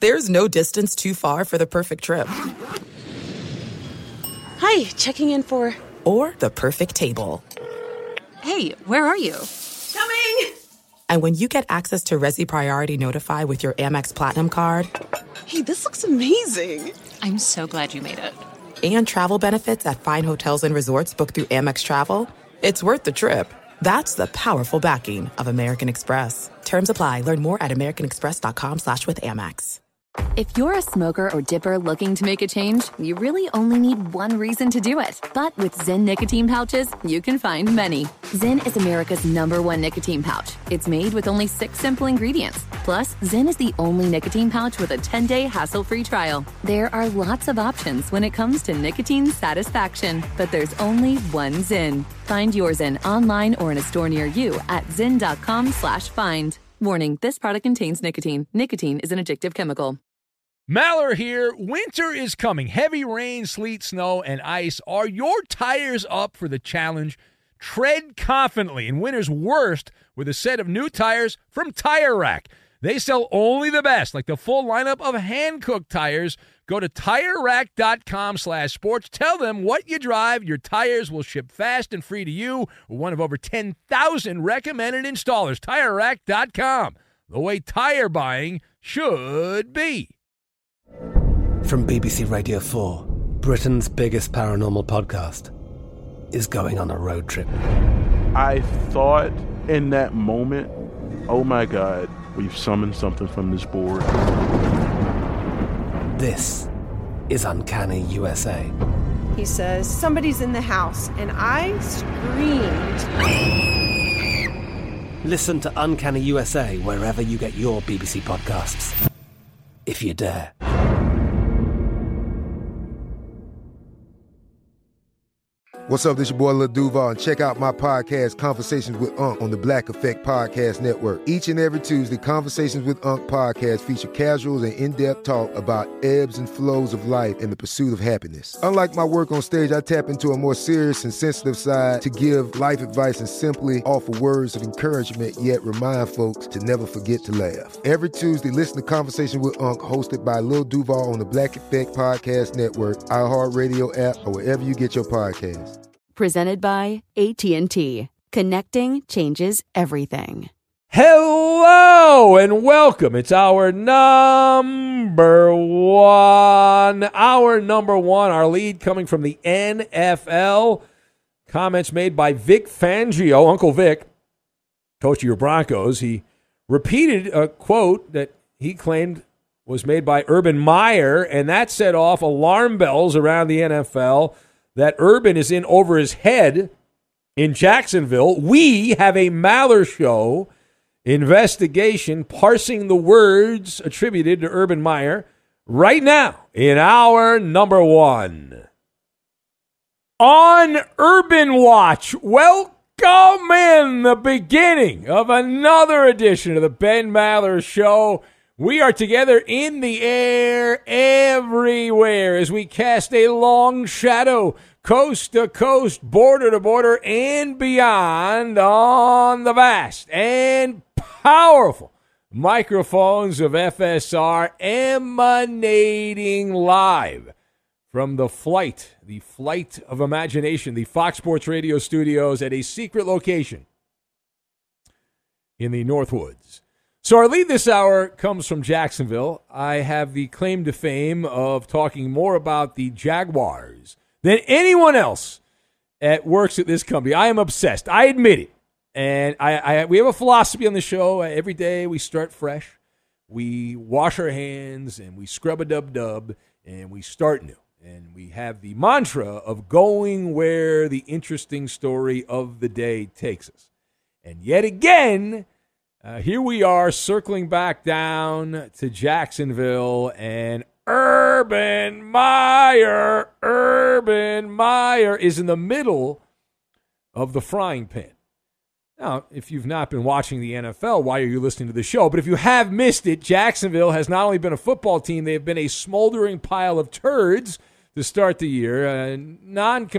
There's no distance too far for the perfect trip. Hi, checking in for... Or the perfect table. Hey, where are you? Coming! And when you get access to Resi Priority Notify with your Amex Platinum card... Hey, this looks amazing. I'm so glad you made it. And travel benefits at fine hotels and resorts booked through Amex Travel, it's worth the trip. That's the powerful backing of American Express. Terms apply. Learn more at americanexpress.com/withAmex. If you're a smoker or dipper looking to make a change, you really only need one reason to do it. But with Zyn nicotine pouches, you can find many. Zyn is America's #1 nicotine pouch. It's made with only 6 simple ingredients. Plus, Zyn is the only nicotine pouch with a 10-day hassle-free trial. There are lots of options when it comes to nicotine satisfaction, but there's only one Zyn. Find your Zyn online or in a store near you at zyn.com/find. Warning, this product contains nicotine. Nicotine is an addictive chemical. Maller here. Winter is coming. Heavy rain, sleet, snow, and ice. Are your tires up for the challenge? Tread confidently in winter's worst with a set of new tires from Tire Rack. They sell only the best, like the full lineup of hand-cooked tires. Go to TireRack.com/sports. Tell them what you drive. Your tires will ship fast and free to you. One of over 10,000 recommended installers. TireRack.com. The way tire buying should be. From BBC Radio 4, Britain's biggest paranormal podcast is going on a road trip. I thought in that moment, oh my God, we've summoned something from this board. This is Uncanny USA. He says, somebody's in the house, and I screamed. Listen to Uncanny USA wherever you get your BBC podcasts, if you dare. What's up, this your boy Lil Duval, and check out my podcast, Conversations with Unc, on the Black Effect Podcast Network. Each and every Tuesday, Conversations with Unc podcast feature casuals and in-depth talk about ebbs and flows of life and the pursuit of happiness. Unlike my work on stage, I tap into a more serious and sensitive side to give life advice and simply offer words of encouragement, yet remind folks to never forget to laugh. Every Tuesday, listen to Conversations with Unc, hosted by Lil Duval on the Black Effect Podcast Network, iHeartRadio app, or wherever you get your podcasts. Presented by AT&T. Connecting changes everything. Hello and welcome. It's our number one. Our lead coming from the NFL. Comments made by Vic Fangio, Uncle Vic, coach of your Broncos. He repeated a quote that he claimed was made by Urban Meyer, and that set off alarm bells around the NFL that Urban is in over his head in Jacksonville. We have a Maller Show investigation parsing the words attributed to Urban Meyer right now in our number one. On Urban Watch, welcome in the beginning of another edition of the Ben Maller Show. We are together in the air everywhere as we cast a long shadow coast to coast, border to border, and beyond on the vast and powerful microphones of FSR, emanating live from the flight of imagination, the Fox Sports Radio studios at a secret location in the Northwoods. So our lead this hour comes from Jacksonville. I have the claim to fame of talking more about the Jaguars than anyone else that works at this company. I am obsessed. I admit it. And we have a philosophy on the show. Every day we start fresh. We wash our hands and we scrub a dub-dub and we start new. And we have the mantra of going where the interesting story of the day takes us. And yet again, here we are circling back down to Jacksonville, and Urban Meyer is in the middle of the frying pan. Now, if you've not been watching the NFL, why are you listening to the show? But if you have missed it, Jacksonville has not only been a football team, they have been a smoldering pile of turds to start the year,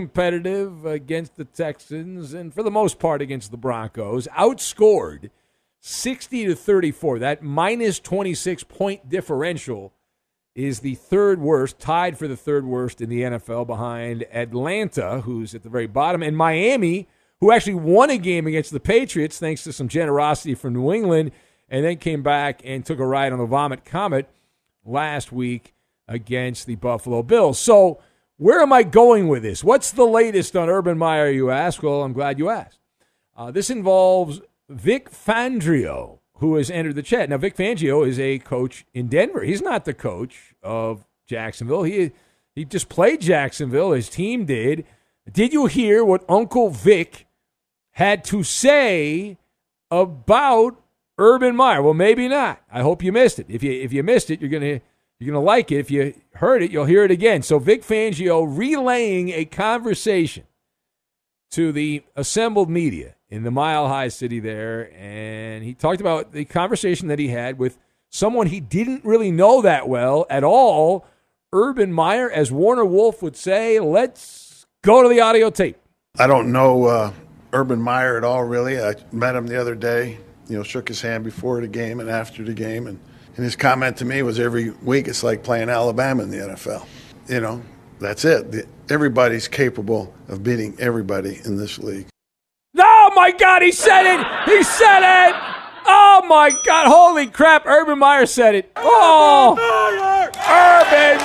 non-competitive against the Texans and for the most part against the Broncos, outscored 60-34. That minus 26-point differential is the third worst, tied for the third worst in the NFL behind Atlanta, who's at the very bottom, and Miami, who actually won a game against the Patriots thanks to some generosity from New England, and then came back and took a ride on the Vomit Comet last week against the Buffalo Bills. So where am I going with this? What's the latest on Urban Meyer, you ask? Well, I'm glad you asked. This involves Vic Fangio, who has entered the chat. Now, Vic Fangio is a coach in Denver. He's not the coach of Jacksonville. He just played Jacksonville. His team did. Did you hear what Uncle Vic had to say about Urban Meyer? Well, maybe not. I hope you missed it. If you missed it, you're gonna like it. If you heard it, you'll hear it again. So Vic Fangio relaying a conversation to the assembled media in the Mile High City there, and he talked about the conversation that he had with someone he didn't really know that well at all, Urban Meyer, as Warner Wolf would say. Let's go to the audio tape. I don't know Urban Meyer at all, really. I met him the other day, shook his hand before the game and after the game, and his comment to me was every week it's like playing Alabama in the NFL. That's it. Everybody's capable of beating everybody in this league. Oh, my God, he said it! He said it! Oh, my God, holy crap, Urban Meyer said it. Oh! Urban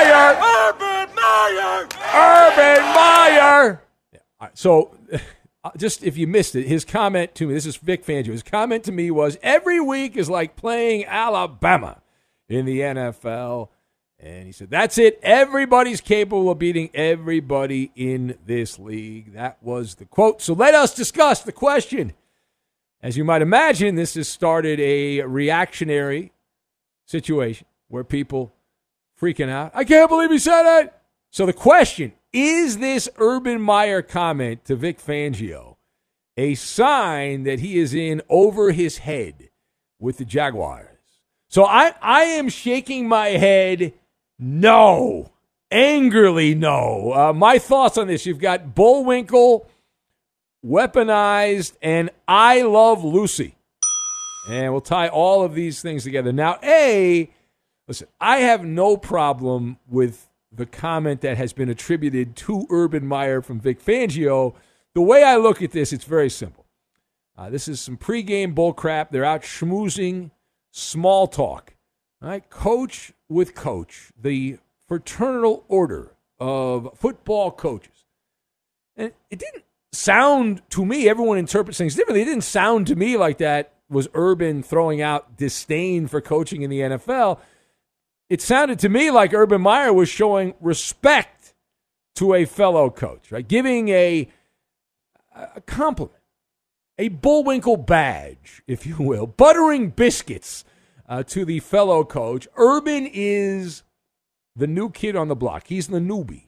Meyer! Urban Meyer! Yeah, so, just if you missed it, his comment to me, this is Vic Fangio, his comment to me was, every week is like playing Alabama in the NFL. And he said, that's it. Everybody's capable of beating everybody in this league. That was the quote. So let us discuss the question. As you might imagine, this has started a reactionary situation where people freaking out. I can't believe he said that. So the question, is this Urban Meyer comment to Vic Fangio a sign that he is in over his head with the Jaguars? So I am shaking my head no. Angrily no. My thoughts on this, you've got Bullwinkle, Weaponized, and I Love Lucy. And we'll tie all of these things together. Now, listen, I have no problem with the comment that has been attributed to Urban Meyer from Vic Fangio. The way I look at this, it's very simple. This is some pregame bullcrap. They're out schmoozing, small talk. All right, coach with coach, the fraternal order of football coaches. And it didn't sound to me, everyone interprets things differently. It didn't sound to me like that was Urban throwing out disdain for coaching in the NFL. It sounded to me like Urban Meyer was showing respect to a fellow coach, right? Giving a compliment, a Bullwinkle badge, if you will, buttering biscuits to the fellow coach. Urban is the new kid on the block. He's the newbie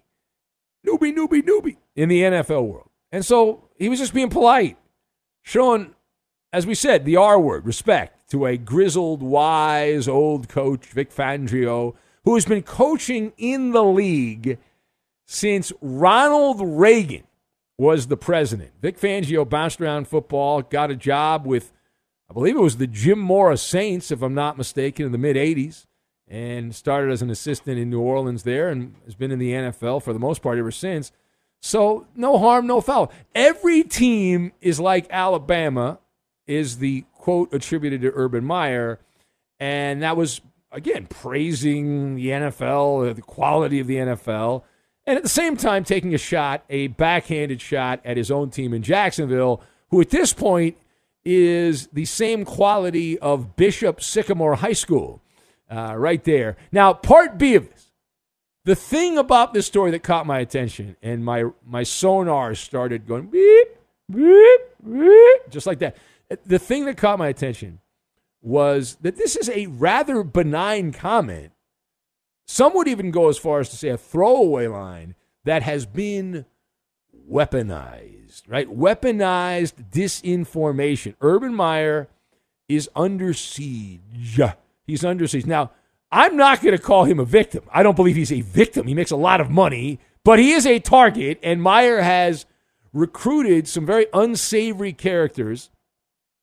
in the NFL world. And so he was just being polite, showing, as we said, the R word, respect to a grizzled, wise, old coach, Vic Fangio, who has been coaching in the league since Ronald Reagan was the president. Vic Fangio bounced around football, got a job with, I believe it was the Jim Mora Saints, if I'm not mistaken, in the mid-'80s, and started as an assistant in New Orleans there and has been in the NFL for the most part ever since. So no harm, no foul. Every team is like Alabama, is the quote attributed to Urban Meyer, and that was, again, praising the NFL, the quality of the NFL, and at the same time taking a backhanded shot at his own team in Jacksonville, who at this point is the same quality of Bishop Sycamore High School right there. Now, part B of this, the thing about this story that caught my attention, and my sonar started going beep, beep, beep, just like that. The thing that caught my attention was that this is a rather benign comment. Some would even go as far as to say a throwaway line that has been weaponized, right? Weaponized disinformation. Urban Meyer is under siege. He's under siege. Now, I'm not going to call him a victim. I don't believe he's a victim. He makes a lot of money, but he is a target, and Meyer has recruited some very unsavory characters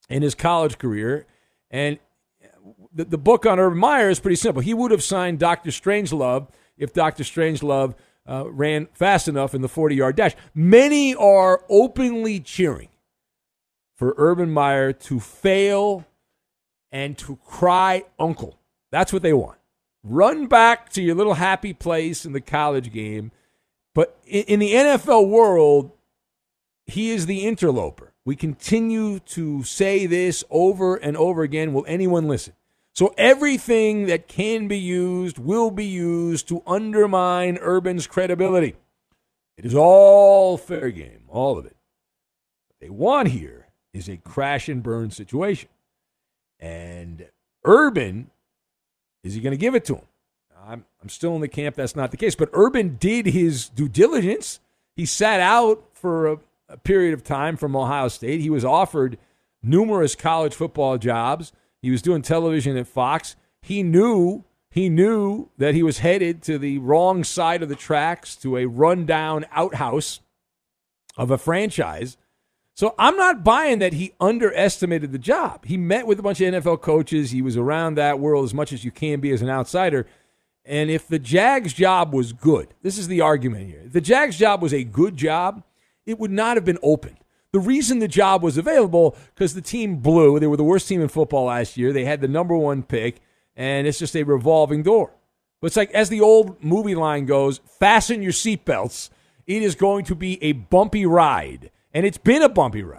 in his college career. And the book on Urban Meyer is pretty simple. He would have signed Dr. Strangelove if Dr. Strangelove ran fast enough in the 40-yard dash. Many are openly cheering for Urban Meyer to fail and to cry uncle. That's what they want. Run back to your little happy place in the college game. But in the NFL world, he is the interloper. We continue to say this over and over again. Will anyone listen? So everything that can be used will be used to undermine Urban's credibility. It is all fair game, all of it. What they want here is a crash and burn situation. And Urban, is he going to give it to him? I'm still in the camp that's not the case. But Urban did his due diligence. He sat out for a period of time from Ohio State. He was offered numerous college football jobs. He was doing television at Fox. He knew that he was headed to the wrong side of the tracks, to a rundown outhouse of a franchise. So I'm not buying that he underestimated the job. He met with a bunch of NFL coaches. He was around that world as much as you can be as an outsider. And if the Jags job was good, this is the argument here. If the Jags job was a good job, it would not have been opened. The reason the job was available, because the team blew. They were the worst team in football last year. They had the number one pick, and it's just a revolving door. But it's like, as the old movie line goes, fasten your seatbelts. It is going to be a bumpy ride. And it's been a bumpy ride.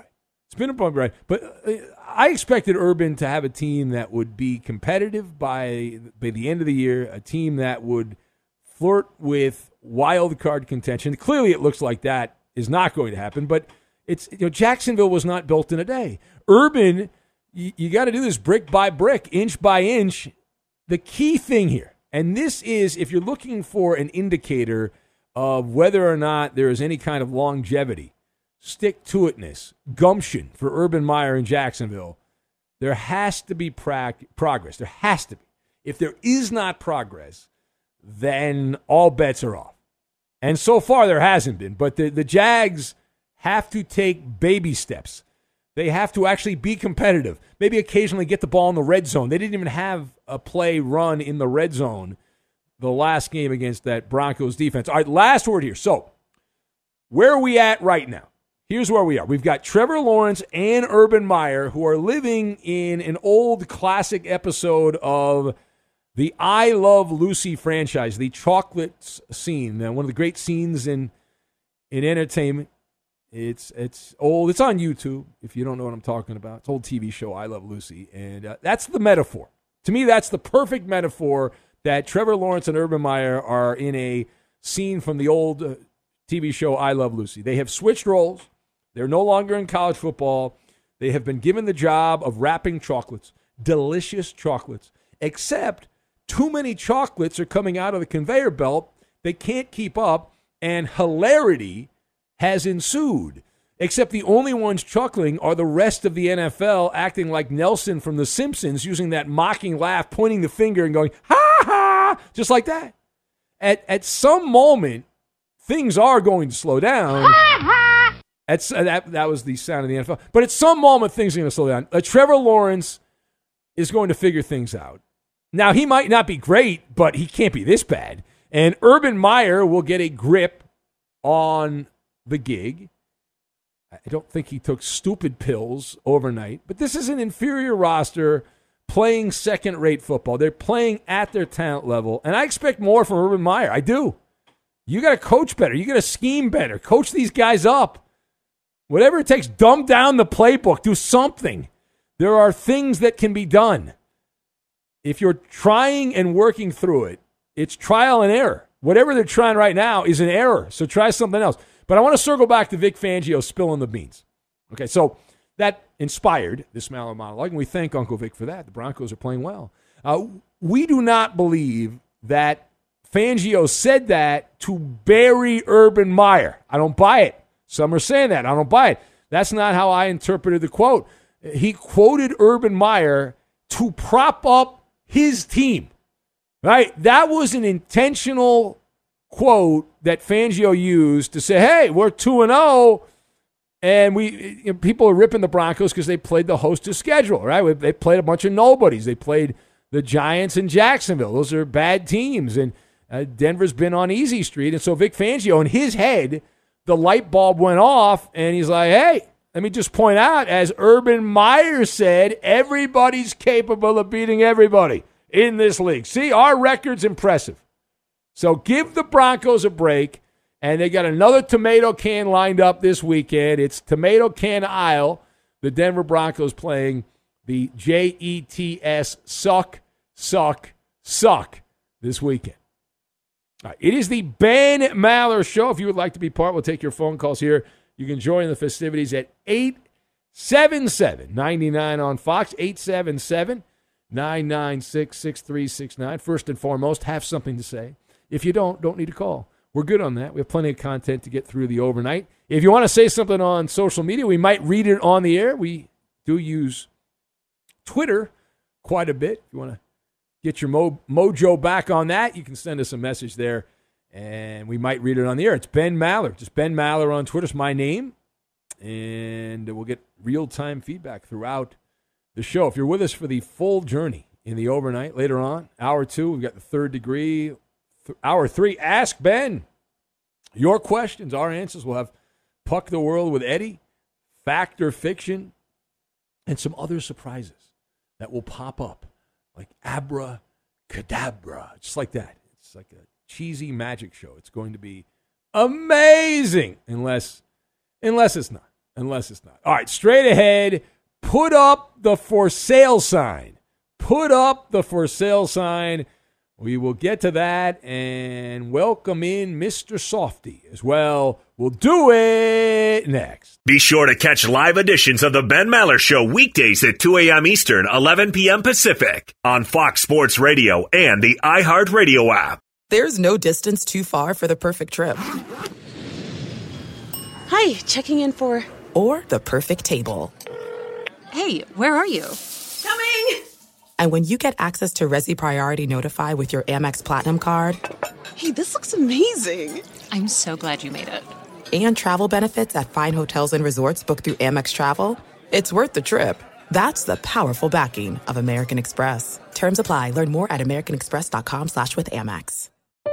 But I expected Urban to have a team that would be competitive by the end of the year, a team that would flirt with wild card contention. Clearly, it looks like that is not going to happen. But it's Jacksonville was not built in a day. Urban, you got to do this brick by brick, inch by inch. The key thing here, and this is if you're looking for an indicator of whether or not there is any kind of longevity, stick-to-itness, gumption for Urban Meyer in Jacksonville, there has to be progress. There has to be. If there is not progress, then all bets are off. And so far there hasn't been. But the Jags have to take baby steps. They have to actually be competitive. Maybe occasionally get the ball in the red zone. They didn't even have a play run in the red zone the last game against that Broncos defense. All right, last word here. So where are we at right now? Here's where we are. We've got Trevor Lawrence and Urban Meyer, who are living in an old classic episode of the I Love Lucy franchise, the chocolate scene, one of the great scenes in entertainment. It's old. It's on YouTube, if you don't know what I'm talking about. It's an old TV show, I Love Lucy. And that's the metaphor. To me, that's the perfect metaphor that Trevor Lawrence and Urban Meyer are in a scene from the old TV show, I Love Lucy. They have switched roles. They're no longer in college football. They have been given the job of wrapping chocolates, delicious chocolates, except too many chocolates are coming out of the conveyor belt. They can't keep up, and hilarity has ensued, except the only ones chuckling are the rest of the NFL, acting like Nelson from The Simpsons, using that mocking laugh, pointing the finger and going, ha, ha, just like that. At some moment, things are going to slow down. That was the sound of the NFL. But at some moment, things are going to slow down. Trevor Lawrence is going to figure things out. Now, he might not be great, but he can't be this bad. And Urban Meyer will get a grip on the gig. I don't think he took stupid pills overnight. But this is an inferior roster playing second-rate football. They're playing at their talent level. And I expect more from Urban Meyer. I do. You got to coach better. You got to scheme better. Coach these guys up. Whatever it takes, dumb down the playbook. Do something. There are things that can be done. If you're trying and working through it, it's trial and error. Whatever they're trying right now is an error, so try something else. But I want to circle back to Vic Fangio spilling the beans. Okay, so that inspired this Maller monologue, and we thank Uncle Vic for that. The Broncos are playing well. We do not believe that Fangio said that to bury Urban Meyer. I don't buy it. Some are saying that. I don't buy it. That's not how I interpreted the quote. He quoted Urban Meyer to prop up his team. Right? That was an intentional quote that Fangio used to say, hey, we're 2-0, And people are ripping the Broncos because they played the hostess schedule, right? They played a bunch of nobodies. They played the Giants and Jacksonville. Those are bad teams. And Denver's been on easy street. And so Vic Fangio, in his head, the light bulb went off, and he's like, hey, let me just point out, as Urban Meyer said, everybody's capable of beating everybody in this league. See, our record's impressive. So give the Broncos a break. And they got another tomato can lined up this weekend. It's Tomato Can Isle. The Denver Broncos playing the Jets suck this weekend. All right, it is the Ben Maller Show. If you would like to be part, we'll take your phone calls here. You can join the festivities at 877-99 on Fox, 877-996-6369. First and foremost, have something to say. If you don't need to call. We're good on that. We have plenty of content to get through the overnight. If you want to say something on social media, we might read it on the air. We do use Twitter quite a bit. If you want to get your mojo back on that, you can send us a message there, and we might read it on the air. It's Ben Maller. Just Ben Maller on Twitter is my name, and we'll get real-time feedback throughout the show. If you're with us for the full journey in the overnight, later on, hour 2, we've got the Third Degree. Hour 3, Ask Ben. Your questions, our answers. We'll have Puck the World with Eddie, Fact or Fiction, and some other surprises that will pop up, like abracadabra, just like that. It's like a cheesy magic show. It's going to be amazing, unless it's not. Unless it's not. All right, straight ahead, put up the for sale sign. Put up the for sale sign. We will get to that and welcome in Mr. Softy as well. We'll do it next. Be sure to catch live editions of the Ben Maller Show weekdays at 2 a.m. Eastern, 11 p.m. Pacific on Fox Sports Radio and the iHeartRadio app. There's no distance too far for the perfect trip. Hi, checking in for... Or the perfect table. Hey, where are you? Coming! And when you get access to Resi Priority Notify with your Amex Platinum card... Hey, this looks amazing. I'm so glad you made it. And travel benefits at fine hotels and resorts booked through Amex Travel, it's worth the trip. That's the powerful backing of American Express. Terms apply. Learn more at americanexpress.com/withAmex.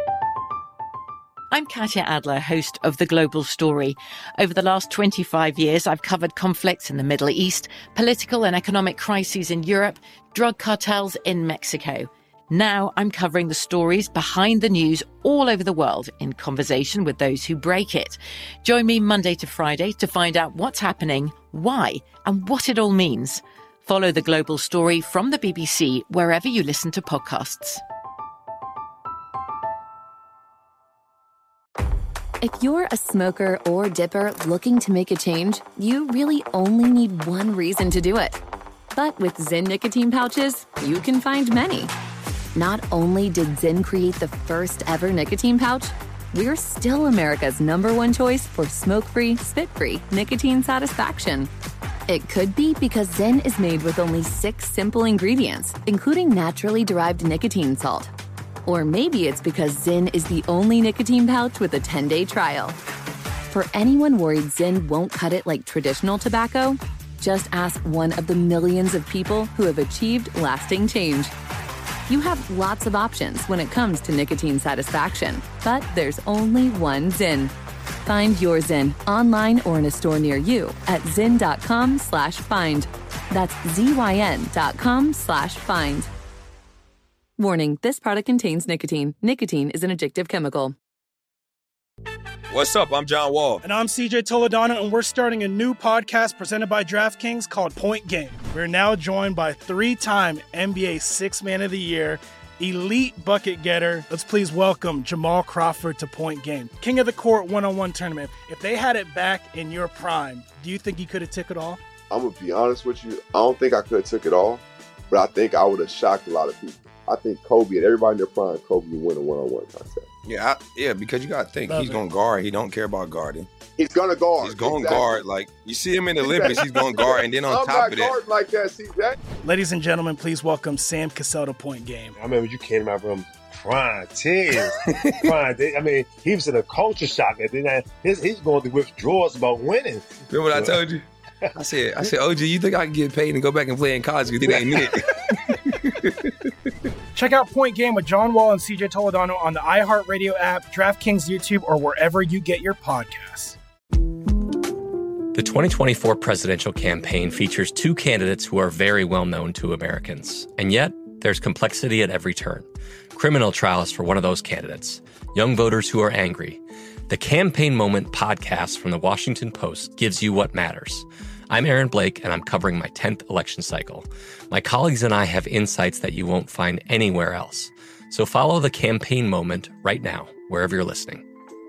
I'm Katya Adler, host of The Global Story. Over the last 25 years, I've covered conflicts in the Middle East, political and economic crises in Europe, drug cartels in Mexico. Now I'm covering the stories behind the news all over the world in conversation with those who break it. Join me Monday to Friday to find out what's happening, why, and what it all means. Follow The Global Story from the BBC wherever you listen to podcasts. If you're a smoker or dipper looking to make a change, you really only need one reason to do it. But with Zyn nicotine pouches, you can find many. Not only did Zyn create the first ever nicotine pouch, we're still America's #1 choice for smoke-free, spit-free nicotine satisfaction. It could be because Zyn is made with only 6 simple ingredients, including naturally derived nicotine salt. Or maybe it's because Zyn is the only nicotine pouch with a 10-day trial. For anyone worried Zyn won't cut it like traditional tobacco, just ask one of the millions of people who have achieved lasting change. You have lots of options when it comes to nicotine satisfaction, but there's only one Zyn. Find your Zyn online or in a store near you at zyn.com/find. That's ZYN.com/find. Warning, this product contains nicotine. Nicotine is an addictive chemical. What's up? I'm John Wall. And I'm CJ Toledano, and we're starting a new podcast presented by DraftKings called Point Game. We're now joined by 3-time NBA Sixth Man of the Year, elite bucket getter. Let's please welcome Jamal Crawford to Point Game. King of the Court one-on-one tournament. If they had it back in your prime, do you think you could have took it all? I'm going to be honest with you. I don't think I could have took it all, but I think I would have shocked a lot of people. I think Kobe and everybody in their prime, Kobe would win a one-on-one contest. Yeah, because you got to think, he's going to guard. He don't care about guarding. He's going to guard. He's going to guard. Like, you see him in the Olympics, he's going to guard. And then on top of that. Like that, see that? Ladies and gentlemen, please welcome Sam Cassell to Point Game. I remember you came in my room crying, tears, crying. I mean, he was in a culture shock. And then he's going through withdrawals about winning. Remember what I told you? I said, OG, you think I can get paid and go back and play in college because it ain't it? Check out Point Game with John Wall and CJ Toledano on the iHeartRadio app, DraftKings YouTube, or wherever you get your podcasts. The 2024 presidential campaign features two candidates who are very well known to Americans. And yet, there's complexity at every turn. Criminal trials for one of those candidates. Young voters who are angry. The Campaign Moment podcast from the Washington Post gives you what matters. I'm Aaron Blake, and I'm covering my 10th election cycle. My colleagues and I have insights that you won't find anywhere else. So follow The Campaign Moment right now, wherever you're listening.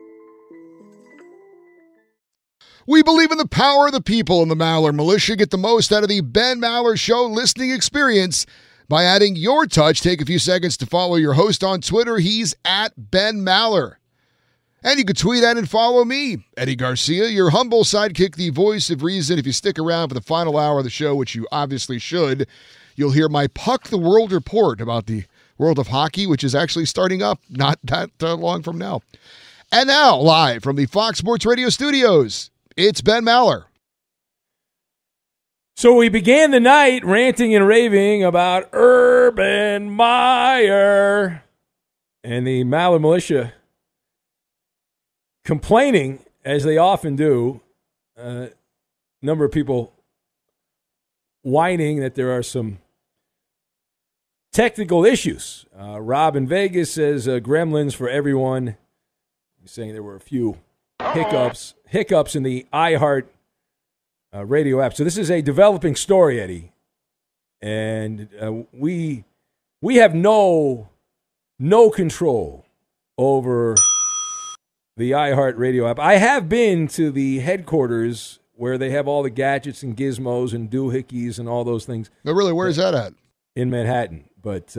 We believe in the power of the people, and the Maller Militia get the most out of the Ben Maller Show listening experience by adding your touch. Take a few seconds to follow your host on Twitter. He's at Ben Maller. And you can tweet at and follow me, Eddie Garcia, your humble sidekick, the voice of reason. If you stick around for the final hour of the show, which you obviously should, you'll hear my Puck the World report about the world of hockey, which is actually starting up not that long from now. And now, live from the Fox Sports Radio studios, it's Ben Maller. So we began the night ranting and raving about Urban Meyer and the Maller Militia complaining, as they often do, number of people whining that there are some technical issues. Rob in Vegas says gremlins for everyone. He's saying there were a few hiccups in the iHeart radio app. So this is a developing story, Eddie, and we have no control over the iHeart radio app. I have been to the headquarters where they have all the gadgets and gizmos and doohickeys and all those things. No, really, where is that at? In Manhattan, but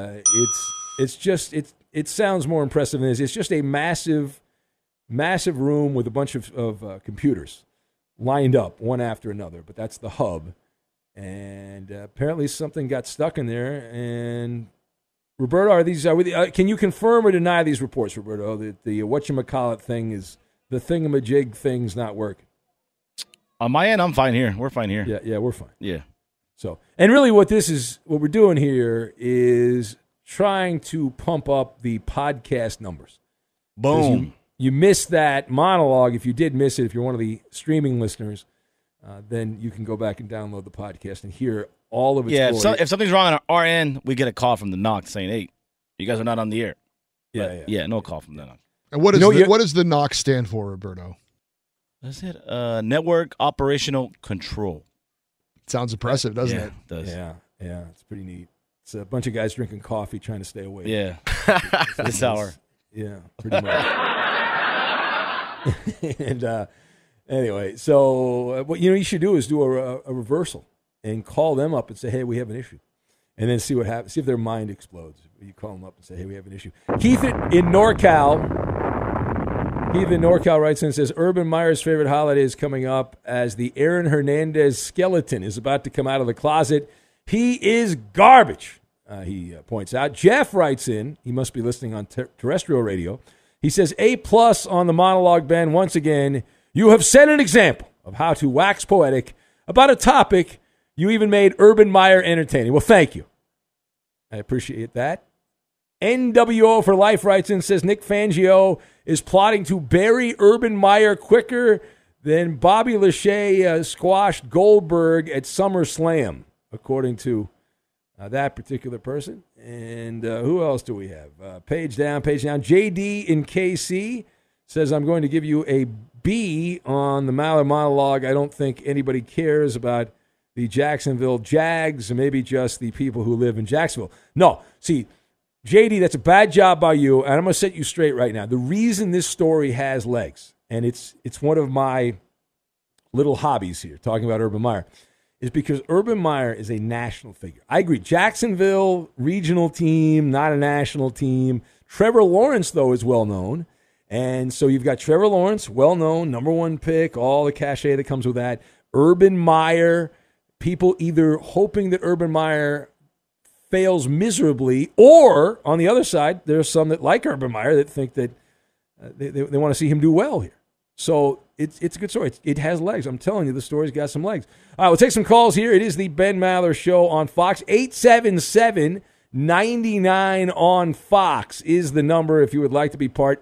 it sounds more impressive than this. It's just a massive room with a bunch of computers lined up one after another, but that's the hub. And apparently something got stuck in there. And Roberto, can you confirm or deny these reports, Roberto, that the whatchamacallit thing is the thingamajig thing's not working? On my end, I'm fine here. We're fine here. Yeah, we're fine. Yeah. So, and really what we're doing here is trying to pump up the podcast numbers. Boom. You missed that monologue. If you did miss it, if you're one of the streaming listeners, then you can go back and download the podcast and hear all of its glory. So if something's wrong on our end, we get a call from the NOC saying, hey, you guys are not on the air. Yeah, no call from the NOC. And what does the NOC stand for, Roberto? Is it Network Operational Control? Sounds impressive, doesn't it? It does. Yeah, it's pretty neat. It's a bunch of guys drinking coffee trying to stay awake. Yeah. This hour. Yeah, pretty much. And anyway, so what you should do is do a reversal and call them up and say, hey, we have an issue. And then see what happens. See if their mind explodes. You call them up and say, hey, we have an issue. Keith in NorCal writes in and says, Urban Meyer's favorite holiday is coming up as the Aaron Hernandez skeleton is about to come out of the closet. He is garbage, he points out. Jeff writes in, he must be listening on terrestrial radio. He says, A+ on the monologue, Ben. Once again, you have set an example of how to wax poetic about a topic. You even made Urban Meyer entertaining. Well, thank you. I appreciate that. NWO for Life writes in, says Nick Fangio is plotting to bury Urban Meyer quicker than Bobby Lashley squashed Goldberg at SummerSlam, according to that particular person. And who else do we have? Page down. JD in KC says, I'm going to give you a B on the Maller monologue. I don't think anybody cares about the Jacksonville Jags, or maybe just the people who live in Jacksonville. No, see, JD, that's a bad job by you, and I'm going to set you straight right now. The reason this story has legs, and it's one of my little hobbies here, talking about Urban Meyer, is because Urban Meyer is a national figure. I agree. Jacksonville, regional team, not a national team. Trevor Lawrence, though, is well-known. And so you've got Trevor Lawrence, well-known, number one pick, all the cachet that comes with that. Urban Meyer, people either hoping that Urban Meyer fails miserably, or on the other side, there's some that like Urban Meyer that think that they want to see him do well here. So it's a good story. It has legs. I'm telling you, the story's got some legs. All right, we'll take some calls here. It is the Ben Maller Show on Fox. 877-99 on Fox is the number if you would like to be part.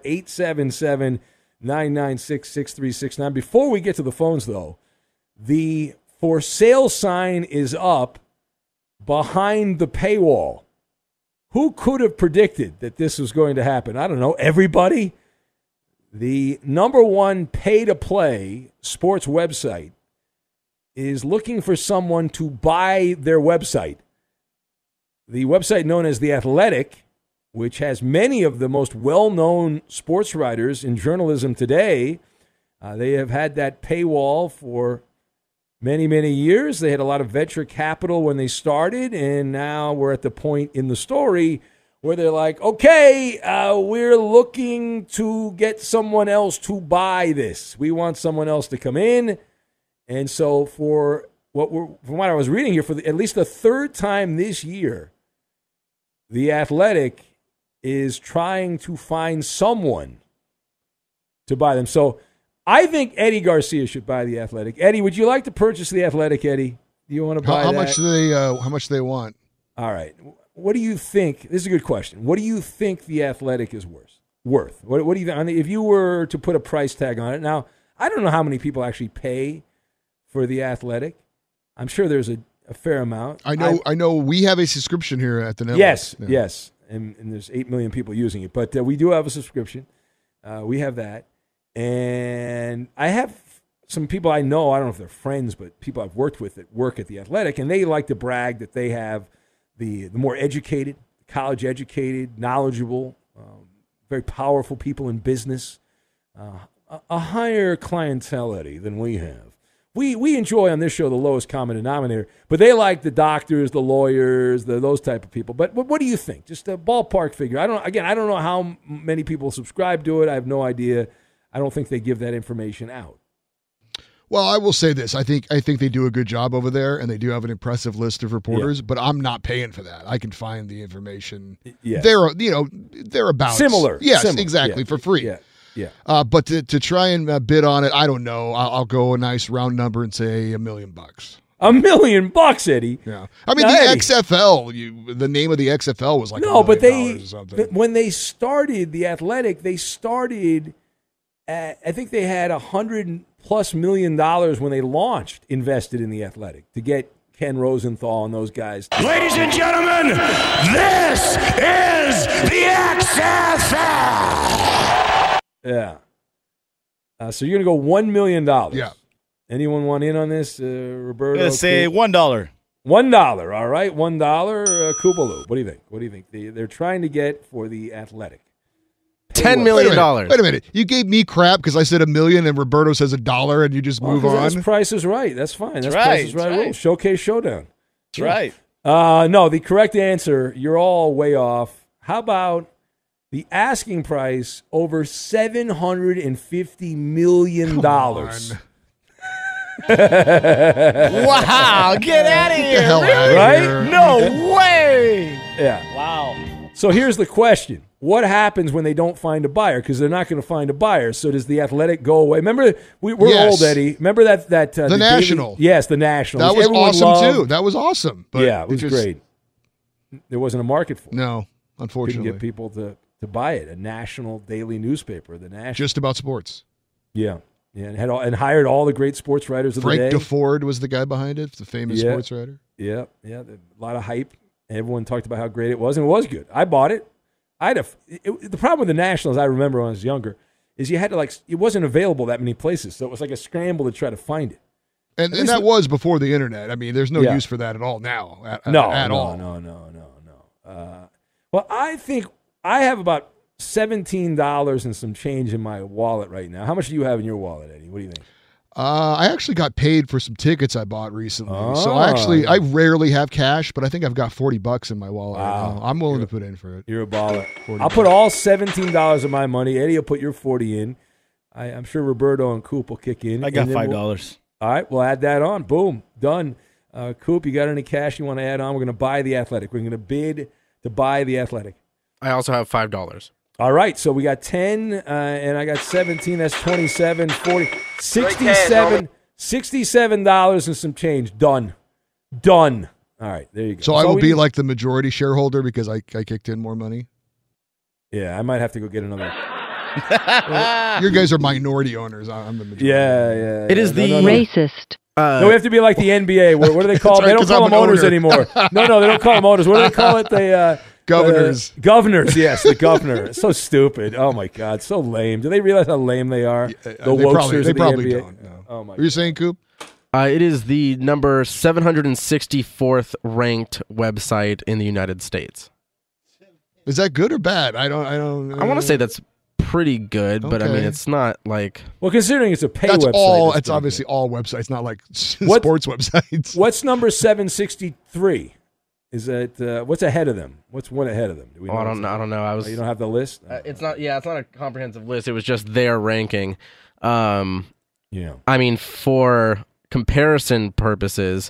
877-996-6369. Before we get to the phones, though, the for sale sign is up behind the paywall. Who could have predicted that this was going to happen? I don't know. Everybody? The number one pay-to-play sports website is looking for someone to buy their website. The website known as The Athletic, which has many of the most well-known sports writers in journalism today, they have had that paywall for many, many years. They had a lot of venture capital when they started, and now we're at the point in the story where they're like, okay, we're looking to get someone else to buy this. We want someone else to come in. And so from what I was reading here, for at least the third time this year, The Athletic is trying to find someone to buy them. So I think Eddie Garcia should buy The Athletic. Eddie, would you like to purchase The Athletic, Eddie? Do you want to buy how that? How much do they want? All right. What do you think? This is a good question. What do you think The Athletic is worth? What do you think? If you were to put a price tag on it. Now, I don't know how many people actually pay for The Athletic. I'm sure there's a fair amount. I know we have a subscription here at the network. Yes. And there's 8 million people using it. But we do have a subscription. We have that. And I have some people I know, I don't know if they're friends, but people I've worked with that work at The Athletic, and they like to brag that they have the more educated, college-educated, knowledgeable, very powerful people in business, a higher clientelity than we have. We enjoy on this show the lowest common denominator, but they like the doctors, the lawyers, those type of people. But what do you think? Just a ballpark figure. I don't know how many people subscribe to it. I have no idea. I don't think they give that information out. Well, I will say this. I think they do a good job over there, and they do have an impressive list of reporters, but I'm not paying for that. I can find the information. Yes. They're about similar. Yes, Similar. exactly, for free. Yeah. But to try and bid on it, I don't know. I'll go a nice round number and say $1 million. $1 million, Eddie. Yeah. I mean, XFL, the name of the XFL was like $1 million or something. When they started The Athletic, they started at, I think they had $100+ million when they launched, invested in The Athletic to get Ken Rosenthal and those guys. Ladies and gentlemen, this is the XFL. Yeah. So you're going to go $1 million. Yeah. Anyone want in on this? Roberto? Let's say $1. $1, all right? $1, Kubaloo. What do you think? What do you think? They're trying to get for The Athletic. $10 million. Wait a minute. You gave me crap because I said $1 million and Roberto says $1 and you just move on. That's Price is Right. That's fine. That's right. Price is Right. Rule. Showcase Showdown. That's right. No, the correct answer, you're all way off. How about the asking price over $750 million? Wow, get out of here. The hell out of Right? here. No way. Yeah. Wow. So here's the question. What happens when they don't find a buyer? Because they're not going to find a buyer. So does The Athletic go away? Remember, we're Yes. old, Eddie. Remember that The National. Yes, the National. That was Everyone awesome, loved. too. That was awesome. But Yeah, it was great. There wasn't a market for it. No, unfortunately. Couldn't get people to buy it. A national daily newspaper, the National. Just about sports. Yeah, and hired all the great sports writers of the day. Frank DeFord was the guy behind it, the famous sports writer. Yeah, a lot of hype. Everyone talked about how great it was, and it was good. I bought it. The problem with the Nationals, I remember when I was younger, is you had to it wasn't available that many places, so it was like a scramble to try to find it. And that was before the internet. I mean, there's no use for that at all now. No. all. Well, I think I have about $17 and some change in my wallet right now. How much do you have in your wallet, Eddie? What do you think? I actually got paid for some tickets I bought recently. So I rarely have cash, but I think I've got $40 in my wallet right now. I'm willing to put in for it. You're a baller. I'll put all $17 of my money. Eddie will put your 40 in. I'm sure Roberto and Coop will kick in. I got $5. All right, we'll add that on. Boom, done. Coop, you got any cash you want to add on? We're going to buy The Athletic. We're going to bid to buy The Athletic. I also have $5. All right, so we got 10, and I got 17. That's 27, 40, 67, $67 and some change. Done. All right, there you go. So I will be like the majority shareholder because I kicked in more money? Yeah, I might have to go get another. You guys are minority owners. I'm the majority. Yeah. It is racist. No, we have to be like the NBA. What do they call them? right, They don't call them owners anymore. No, they don't call them owners. What do they call it? They governors. Governors, yes, the governor. It's so stupid. Oh, my God, so lame. Do they realize how lame they are? The wokesters they of the probably NBA? don't. No. Oh, my What are you saying, Coop? It is the number 764th ranked website in the United States. Is that good or bad? I want to say that's pretty good, but I mean, Okay. it's not like. Well, considering it's a pay That's website. all. it's It's pretty obviously good. all websites, not like sports websites. What's number 763? Is that what's ahead of them? What's one ahead of them? Do we I don't know. Oh, you don't have the list? It's not. Yeah, it's not a comprehensive list. It was just their ranking. Yeah. I mean, for comparison purposes,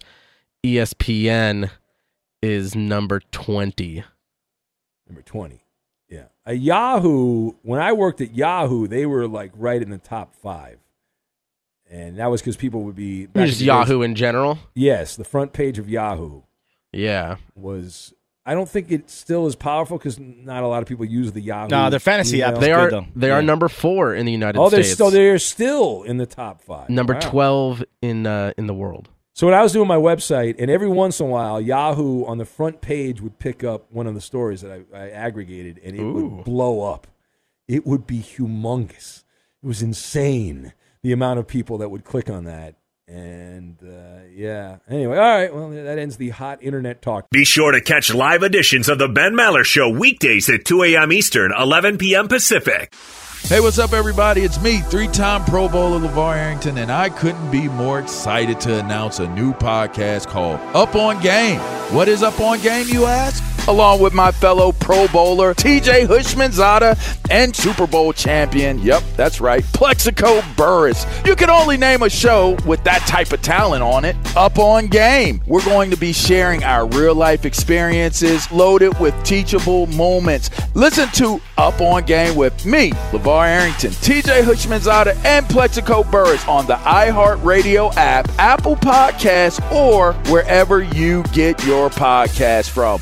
ESPN is number 20. Number 20. Yeah. Yahoo, when I worked at Yahoo, they were like right in the top 5. And that was because people would be. Just Yahoo in general? Yes. The front page of Yahoo. Yeah. Was. I don't think it still is powerful because not a lot of people use the Yahoo. Nah, their fantasy app They is are good, though. they are number 4 in the United States. They're still in the top 5. Number Wow. 12 in the world. So when I was doing my website, and every once in a while, Yahoo on the front page would pick up one of the stories that I aggregated, and it would blow up. It would be humongous. It was insane, the amount of people that would click on that. And, yeah. Anyway, all right. Well, that ends the hot internet talk. Be sure to catch live editions of The Ben Maller Show weekdays at 2 a.m. Eastern, 11 p.m. Pacific. Hey, what's up, everybody? It's me, 3-time Pro Bowler LeVar Arrington, and I couldn't be more excited to announce a new podcast called Up On Game. What is Up On Game, you ask? Along with my fellow Pro Bowler, TJ Hushmanzada, and Super Bowl champion, yep, that's right, Plexico Burress. You can only name a show with that type of talent on it. Up On Game. We're going to be sharing our real-life experiences loaded with teachable moments. Listen to Up On Game with me, LeVar Arrington, TJ Hushmanzada, and Plexico Burress on the iHeartRadio app, Apple Podcasts, or wherever you get your podcasts from.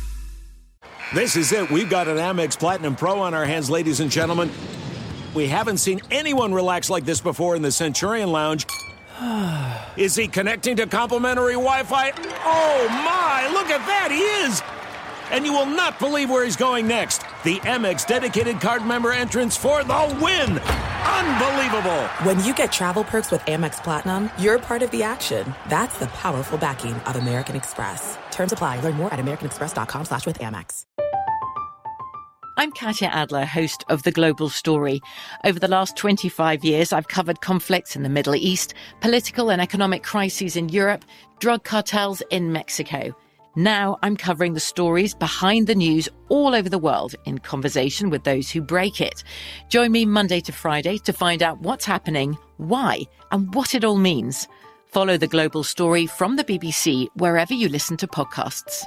This is it. We've got an Amex Platinum Pro on our hands, ladies and gentlemen. We haven't seen anyone relax like this before in the Centurion Lounge. Is he connecting to complimentary Wi-Fi? Oh, my. Look at that. He is. And you will not believe where he's going next. The Amex dedicated card member entrance for the win. Unbelievable. When you get travel perks with Amex Platinum, you're part of the action. That's the powerful backing of American Express. Terms apply. Learn more at americanexpress.com/withAmex. I'm Katya Adler, host of The Global Story. Over the last 25 years, I've covered conflicts in the Middle East, political and economic crises in Europe, drug cartels in Mexico. Now I'm covering the stories behind the news all over the world in conversation with those who break it. Join me Monday to Friday to find out what's happening, why, and what it all means. Follow The Global Story from the BBC wherever you listen to podcasts.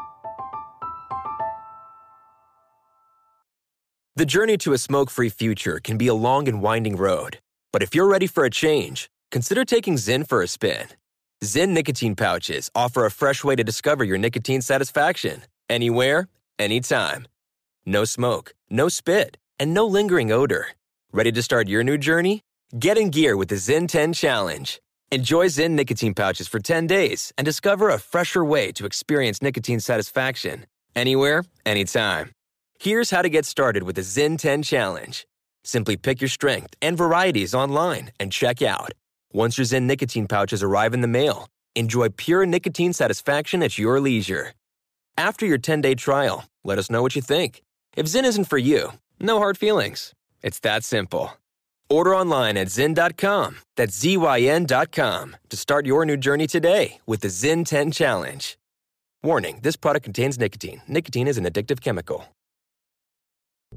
The journey to a smoke-free future can be a long and winding road. But if you're ready for a change, consider taking Zyn for a spin. Zyn nicotine pouches offer a fresh way to discover your nicotine satisfaction. Anywhere, anytime. No smoke, no spit, and no lingering odor. Ready to start your new journey? Get in gear with the Zyn 10 Challenge. Enjoy Zyn nicotine pouches for 10 days and discover a fresher way to experience nicotine satisfaction. Anywhere, anytime. Here's how to get started with the Zyn 10 Challenge. Simply pick your strength and varieties online and check out. Once your Zyn nicotine pouches arrive in the mail, enjoy pure nicotine satisfaction at your leisure. After your 10-day trial, let us know what you think. If Zyn isn't for you, no hard feelings. It's that simple. Order online at Zyn.com, that's ZYN.com, to start your new journey today with the Zyn 10 Challenge. Warning, this product contains nicotine. Nicotine is an addictive chemical.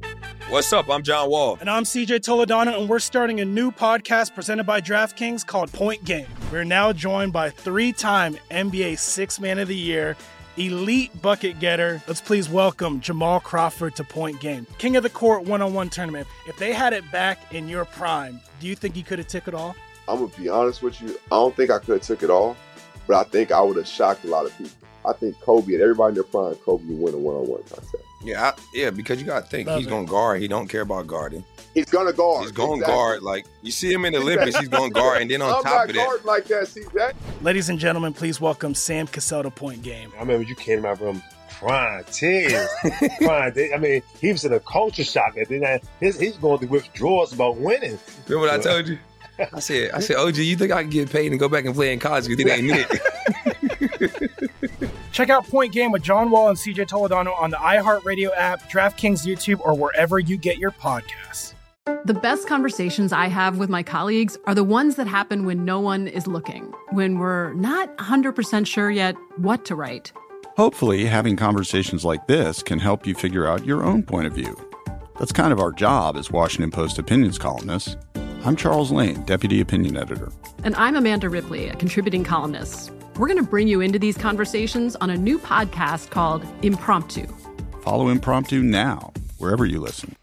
What's up? I'm John Wall. And I'm CJ Toledano, and we're starting a new podcast presented by DraftKings called Point Game. We're now joined by 3-time NBA Sixth Man of the Year, elite bucket getter. Let's please welcome Jamal Crawford to Point Game. King of the Court one-on-one tournament. If they had it back in your prime, do you think you could have took it all? I'm going to be honest with you. I don't think I could have took it all, but I think I would have shocked a lot of people. I think Kobe and everybody in their prime, Kobe would win a one-on-one contest. Yeah, because you got to think he's going to guard. He don't care about guarding. He's going to guard. He's going to guard. Like, you see him in the Olympics, he's going to guard. And then on top of that. I'm not guarding like that, CJ. Ladies and gentlemen, please welcome Sam Cassell to Point Game. I remember you came out from crying, tears, crying. I mean, he was in a culture shock. And then he's going through withdrawals about winning. Remember what I told you? I said, OG, you think I can get paid and go back and play in college because it ain't it? Check out Point Game with John Wall and CJ Toledano on the iHeartRadio app, DraftKings YouTube, or wherever you get your podcasts. The best conversations I have with my colleagues are the ones that happen when no one is looking, when we're not 100% sure yet what to write. Hopefully, having conversations like this can help you figure out your own point of view. That's kind of our job as Washington Post opinions columnists. I'm Charles Lane, Deputy Opinion Editor. And I'm Amanda Ripley, a contributing columnist. We're going to bring you into these conversations on a new podcast called Impromptu. Follow Impromptu now, wherever you listen.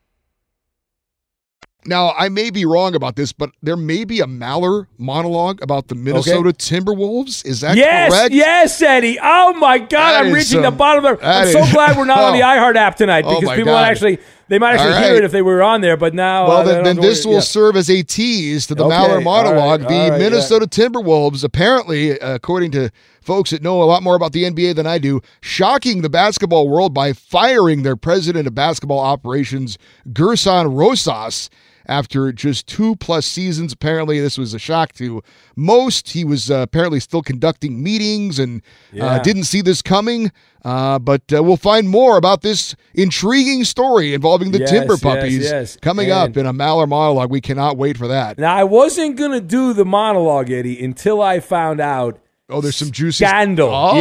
Now, I may be wrong about this, but there may be a Maller monologue about the Minnesota Timberwolves. Is that correct? Yes, Eddie. Oh, my God. I'm reaching the bottom of the... I'm so glad we're not on the iHeart app tonight because people might actually hear it if they were on there, but now... Well, then this will serve as a tease to the Maller monologue. The Minnesota Timberwolves, apparently, according to folks that know a lot more about the NBA than I do, shocking the basketball world by firing their president of basketball operations, Gerson Rosas, after just 2+ seasons. Apparently, this was a shock to most. He was apparently still conducting meetings and didn't see this coming. But we'll find more about this intriguing story involving the Timber Puppies coming up in a Maller monologue. We cannot wait for that. Now, I wasn't going to do the monologue, Eddie, until I found out. Oh, there's some juicy scandal. Oh.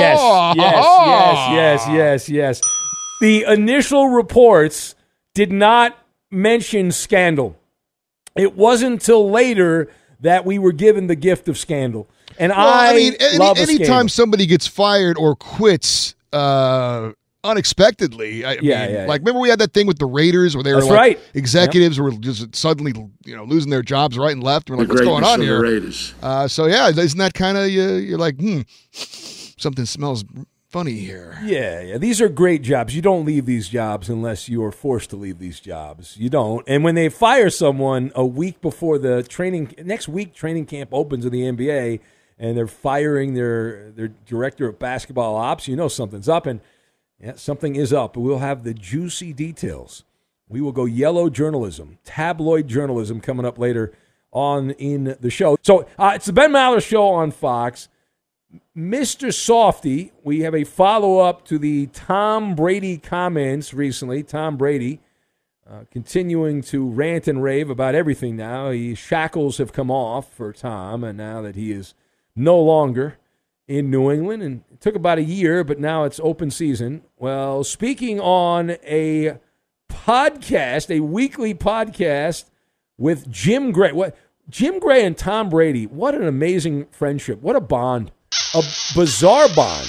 Yes. The initial reports did not mention scandal. It wasn't until later that we were given the gift of scandal. And anytime somebody gets fired or quits unexpectedly, like remember we had that thing with the Raiders where they were executives were just suddenly losing their jobs right and left. We're like, what's going on here? Raiders. Isn't that kind of you're like, something smells funny here. Yeah. These are great jobs. You don't leave these jobs unless you are forced to leave these jobs. You don't. And when they fire someone a week before the next week training camp opens in the NBA, and they're firing their director of basketball ops, something's up. And something is up. We'll have the juicy details. We will go yellow journalism, tabloid journalism coming up later on in the show. So it's the Ben Maller Show on Fox. Mr. Softy, we have a follow-up to the Tom Brady comments recently. Tom Brady continuing to rant and rave about everything now. Shackles have come off for Tom, and now that he is no longer in New England, and it took about a year, but now it's open season. Well, speaking on a podcast, a weekly podcast with Jim Gray. Jim Gray and Tom Brady, what an amazing friendship. What a bond. A bizarre bond.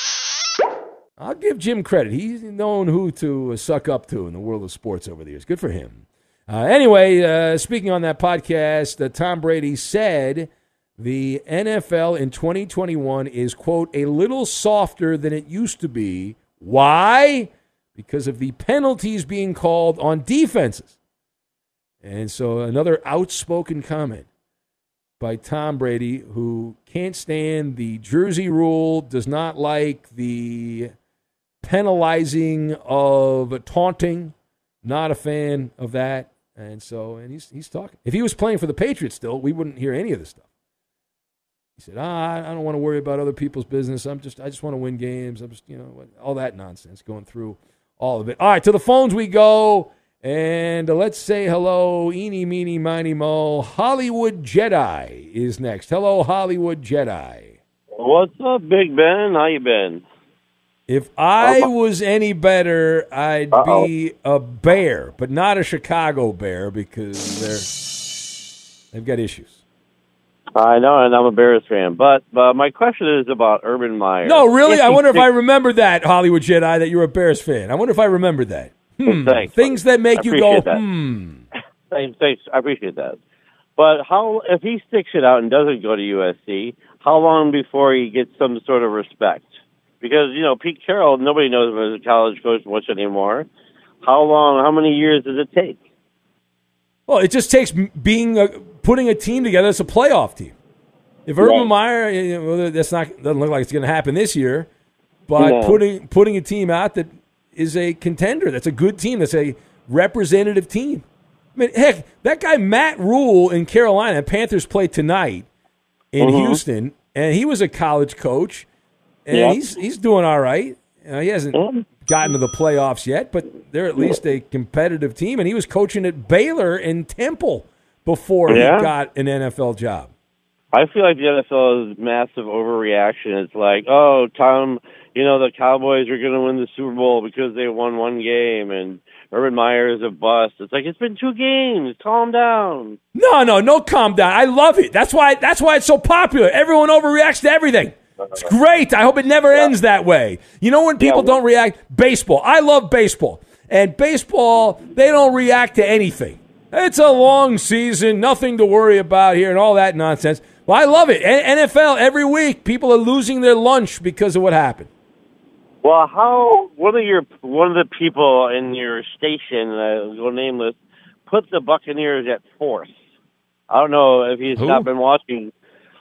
I'll give Jim credit. He's known who to suck up to in the world of sports over the years. Good for him. Anyway, speaking on that podcast, Tom Brady said the NFL in 2021 is, quote, a little softer than it used to be. Why? Because of the penalties being called on defenses. And so another outspoken comment by Tom Brady, who can't stand the jersey rule, does not like the penalizing of taunting, not a fan of that. And he's talking. If he was playing for the Patriots still, we wouldn't hear any of this stuff. He said, I don't want to worry about other people's business. I just want to win games. I'm just, all that nonsense going through all of it. All right, to the phones we go. And let's say hello, eeny, meeny, miny, mo. Hollywood Jedi is next. Hello, Hollywood Jedi. What's up, Big Ben? How you been? If I was any better, I'd be a Bear, but not a Chicago Bear because they've got issues. I know, and I'm a Bears fan. But my question is about Urban Meyer. No, really? I wonder if I remembered that, Hollywood Jedi, that you were a Bears fan. I wonder if I remembered that. Thanks. Things that make you go, Thanks. I appreciate that. But if he sticks it out and doesn't go to USC, how long before he gets some sort of respect? Because, Pete Carroll, nobody knows him as a college coach much anymore. How many years does it take? Well, it just takes putting a team together that's a playoff team. If Urban Meyer, doesn't look like it's going to happen this year, but putting a team out that is a contender, that's a good team, that's a representative team. I mean, heck, that guy Matt Rule in Carolina, Panthers play tonight in Houston, and he was a college coach, and he's doing all right. He hasn't gotten to the playoffs yet, but they're at least a competitive team, and he was coaching at Baylor and Temple before he got an NFL job. I feel like the NFL is massive overreaction. It's like, Tom, the Cowboys are going to win the Super Bowl because they won one game, and Urban Meyer is a bust. It's like, it's been 2 games. Calm down. No, calm down. I love it. That's why it's so popular. Everyone overreacts to everything. It's great. I hope it never ends that way. You know when people don't react? Baseball. I love baseball. And baseball, they don't react to anything. It's a long season, nothing to worry about here, and all that nonsense. Well, I love it. NFL, every week, people are losing their lunch because of what happened. Well, one of the people in your station, go nameless, put the Buccaneers at 4th. I don't know if he's not been watching.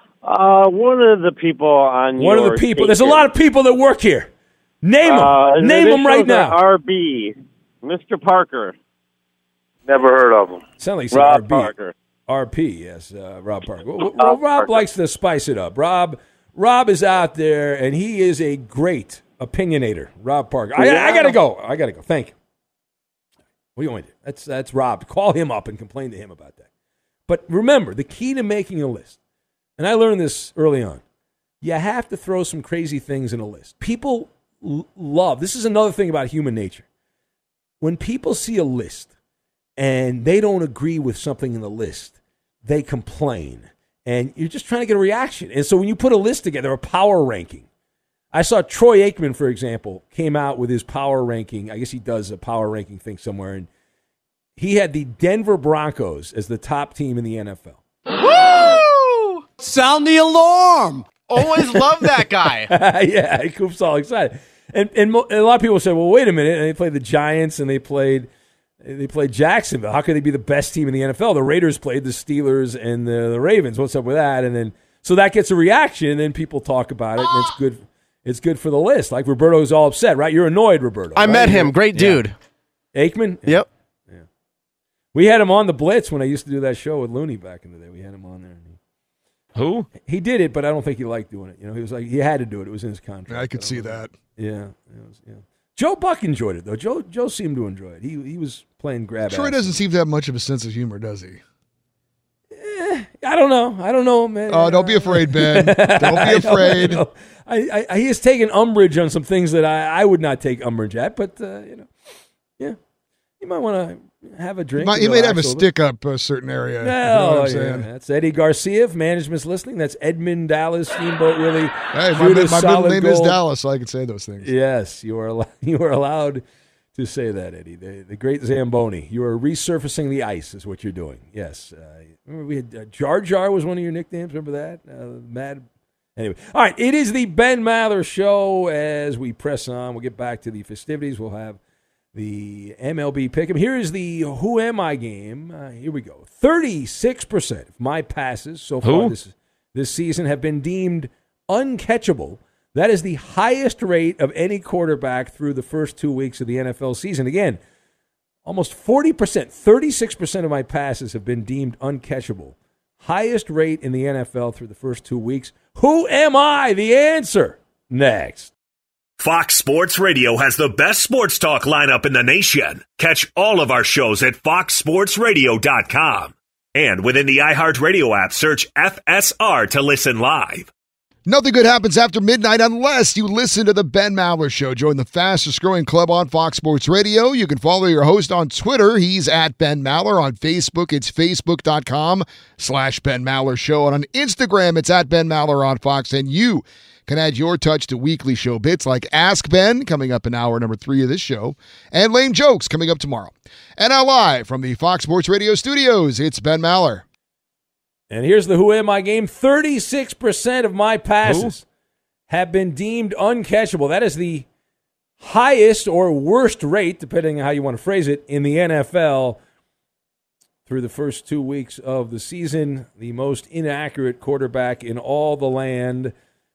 One of the people on One of the people. There's a lot of people that work here. Name them. Name them right now. RB, Mr. Parker. Never heard of him. Sound like Rob RB. Parker. RP, yes, Rob Parker. Well, Rob likes to spice it up. Rob is out there, and he is a great opinionator. Rob Parker. I gotta go. Thank you. What do you want to do? That's Rob. Call him up and complain to him about that. But remember, the key to making a list, and I learned this early on, you have to throw some crazy things in a list. People love, this is another thing about human nature. When people see a list and they don't agree with something in the list, they complain. And you're just trying to get a reaction. And so when you put a list together, a power ranking, I saw Troy Aikman, for example, came out with his power ranking. I guess he does a power ranking thing somewhere. And he had the Denver Broncos as the top team in the NFL. Woo! Sound the alarm. Always love that guy. Yeah, Coop's all excited. And a lot of people say, well, wait a minute. And they played the Giants and they played Jacksonville. How could they be the best team in the NFL? The Raiders played the Steelers and the Ravens. What's up with that? And then so that gets a reaction, and then people talk about it, and it's good. It's good for the list. Like Roberto's all upset, right? You're annoyed, Roberto. I met him. Great dude. Aikman? Yep. Yeah. We had him on the Blitz when I used to do that show with Looney back in the day. We had him on there. Who? He did it, but I don't think he liked doing it. He was like, he had to do it. It was in his contract. I could see that. Yeah. Joe Buck enjoyed it, though. Joe seemed to enjoy it. He was playing grab Troy ass. doesn't seem to have much of a sense of humor, does he? I don't know, man. Oh, don't be afraid, Ben. Don't be afraid. He has taken umbrage on some things that I would not take umbrage at, but, yeah. You might want to have a drink. He might have a stick up a certain area. That's Eddie Garcia. If management's listening, that's Edmund Dallas, Steamboat Willie. Hey, my middle name is Dallas, so I can say those things. Yes, you are allowed to say that, Eddie. The great Zamboni. You are resurfacing the ice is what you're doing. Yes. Remember we had Jar Jar was one of your nicknames. Remember that? Mad. Anyway. All right. It is the Ben Maller Show. As we press on, we'll get back to the festivities. We'll have the MLB pick'em. Here is the Who Am I game. Here we go. 36% of my passes so far this season have been deemed uncatchable. That is the highest rate of any quarterback through the first 2 weeks of the NFL season. Again, almost 40%, 36% of my passes have been deemed uncatchable. Highest rate in the NFL through the first 2 weeks. Who am I? The answer next. Fox Sports Radio has the best sports talk lineup in the nation. Catch all of our shows at foxsportsradio.com. And within the iHeartRadio app, search FSR to listen live. Nothing good happens after midnight unless you listen to the Ben Maller Show. Join the fastest growing club on Fox Sports Radio. You can follow your host on Twitter. He's at Ben Maller. On Facebook, it's facebook.com/Ben Maller Show. And on Instagram, it's at Ben Maller on Fox. And you can add your touch to weekly show bits like Ask Ben, coming up in hour number 3 of this show, and Lame Jokes coming up tomorrow. And now live from the Fox Sports Radio studios, it's Ben Maller. And here's the Who Am I game. 36% of my passes have been deemed uncatchable. That is the highest or worst rate, depending on how you want to phrase it, in the NFL through the first 2 weeks of the season. The most inaccurate quarterback in all the land.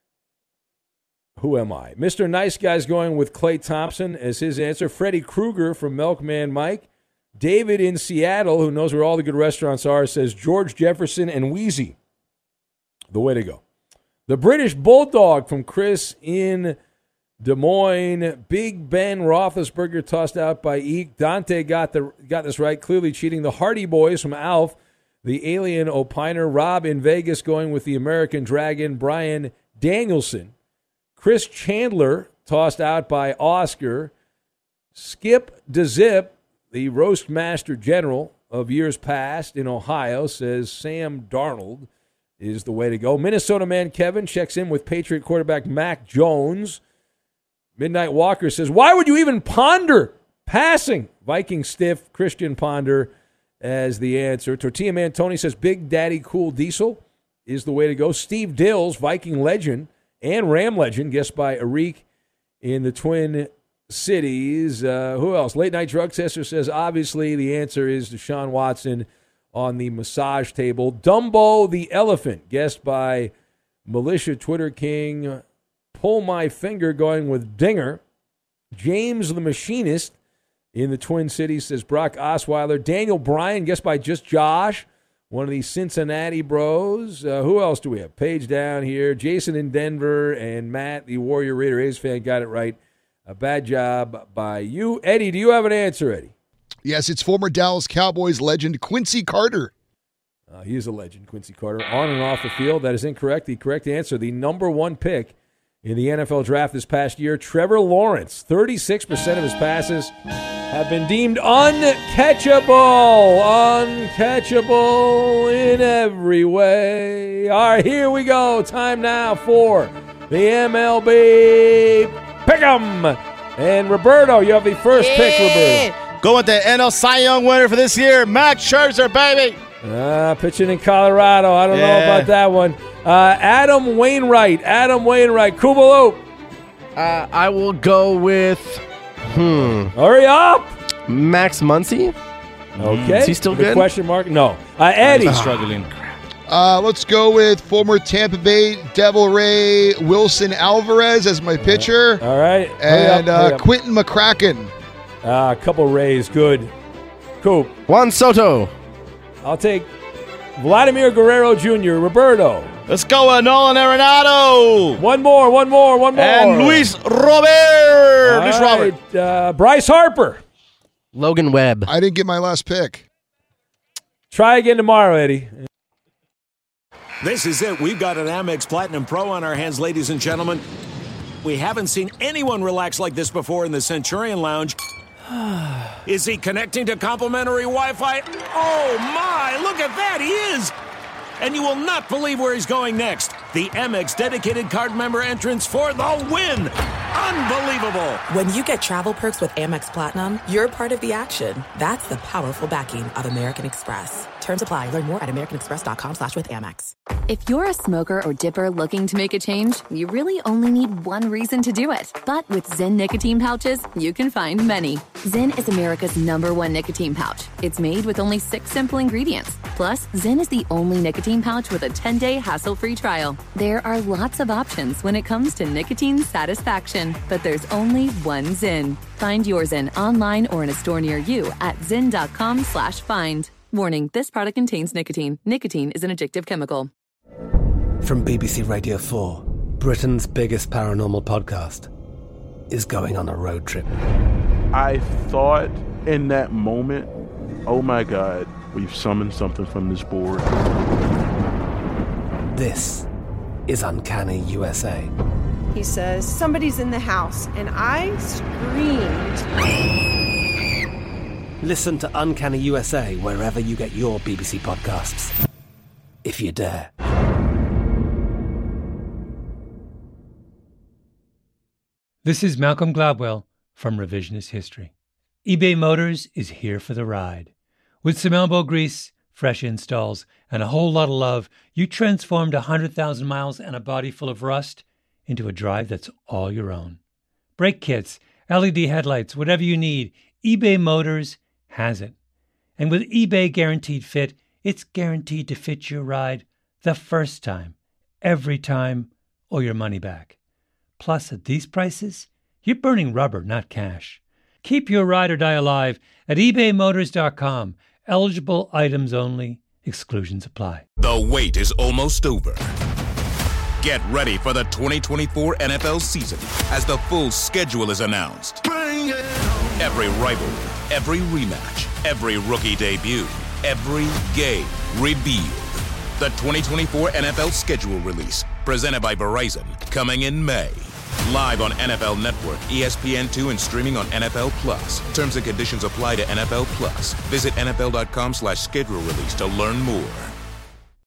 Who am I? Mr. Nice Guy's going with Klay Thompson as his answer. Freddy Krueger from Milkman Mike. David in Seattle, who knows where all the good restaurants are, says George Jefferson and Wheezy. The way to go. The British Bulldog from Chris in Des Moines. Big Ben Roethlisberger tossed out by Eek. Dante got this right, clearly cheating. The Hardy Boys from Alf. The Alien Opiner. Rob in Vegas going with the American Dragon. Brian Danielson. Chris Chandler tossed out by Oscar. Skip DeZip, the roast master general of years past in Ohio, says Sam Darnold is the way to go. Minnesota man Kevin checks in with Patriot quarterback Mac Jones. Midnight Walker says, why would you even ponder passing? Viking stiff, Christian Ponder as the answer. Tortilla man Tony says Big Daddy Cool Diesel is the way to go. Steve Dills, Viking legend and Ram legend, guessed by Arik in the Twin Cities. Who else? Late Night Drug Tester says, obviously, the answer is Deshaun Watson on the massage table. Dumbo the Elephant, guessed by Militia Twitter King. Pull My Finger going with Dinger. James the Machinist in the Twin Cities says Brock Osweiler. Daniel Bryan, guessed by Just Josh, one of the Cincinnati bros. Who else do we have? Page down here. Jason in Denver and Matt, the Warrior Raider A's fan, got it right. A bad job by you. Eddie, do you have an answer, Eddie? Yes, it's former Dallas Cowboys legend Quincy Carter. He is a legend, Quincy Carter, on and off the field. That is incorrect. The correct answer, the number 1 pick in the NFL draft this past year, Trevor Lawrence. 36% of his passes have been deemed uncatchable. Uncatchable in every way. All right, here we go. Time now for the MLB Pick'em. And Roberto, you have the first pick, Roberto. Go with the NL Cy Young winner for this year, Max Scherzer, baby. Pitching in Colorado. I don't know about that one. Adam Wainwright. Kubaloop. I will go with, Hurry up. Max Muncy. Okay. Is he still good? Question mark? No. Eddie. He's struggling. Let's go with former Tampa Bay Devil Ray Wilson Alvarez as my pitcher. All right. And hurry up. Quentin McCracken. A couple Rays. Good. Coop. Juan Soto. I'll take Vladimir Guerrero Jr. Roberto. Let's go with Nolan Arenado. One more. And Luis Robert. Luis Robert. Bryce Harper. Logan Webb. I didn't get my last pick. Try again tomorrow, Eddie. This is it. We've got an Amex Platinum Pro on our hands, ladies and gentlemen. We haven't seen anyone relax like this before in the Centurion Lounge. Is he connecting to complimentary Wi-Fi? Oh, my. Look at that. He is. And you will not believe where he's going next. The Amex dedicated card member entrance for the win. Unbelievable. When you get travel perks with Amex Platinum, you're part of the action. That's the powerful backing of American Express. Terms apply. Learn more at americanexpress.com/withAmex. If you're a smoker or dipper looking to make a change, you really only need one reason to do it. But with Zyn nicotine pouches, you can find many. Zyn is America's #1 nicotine pouch. It's made with only 6 simple ingredients. Plus, Zyn is the only nicotine pouch with a 10-day hassle-free trial. There are lots of options when it comes to nicotine satisfaction, but there's only one Zyn. Find your Zyn online or in a store near you at zyn.com/find. Warning, this product contains nicotine. Nicotine is an addictive chemical. From BBC Radio 4, Britain's biggest paranormal podcast is going on a road trip. I thought in that moment, oh my God, we've summoned something from this board. This is Uncanny USA. He says, somebody's in the house, and I screamed. Listen to Uncanny USA wherever you get your BBC podcasts, if you dare. This is Malcolm Gladwell from Revisionist History. eBay Motors is here for the ride. With some elbow grease, fresh installs, and a whole lot of love, you transformed 100,000 miles and a body full of rust into a drive that's all your own. Brake kits, LED headlights, whatever you need, eBay Motors has it. And with eBay Guaranteed Fit, it's guaranteed to fit your ride the first time, every time, or your money back. Plus, at these prices, you're burning rubber, not cash. Keep your ride or die alive at ebaymotors.com. Eligible items only. Exclusions apply. The wait is almost over. Get ready for the 2024 NFL season as the full schedule is announced. Every rivalry, every rematch, every rookie debut, every game revealed. The 2024 NFL schedule release, presented by Verizon, coming in May. Live on NFL Network, ESPN2, and streaming on NFL Plus. Terms and conditions apply to NFL Plus. Visit NFL.com/schedule release to learn more.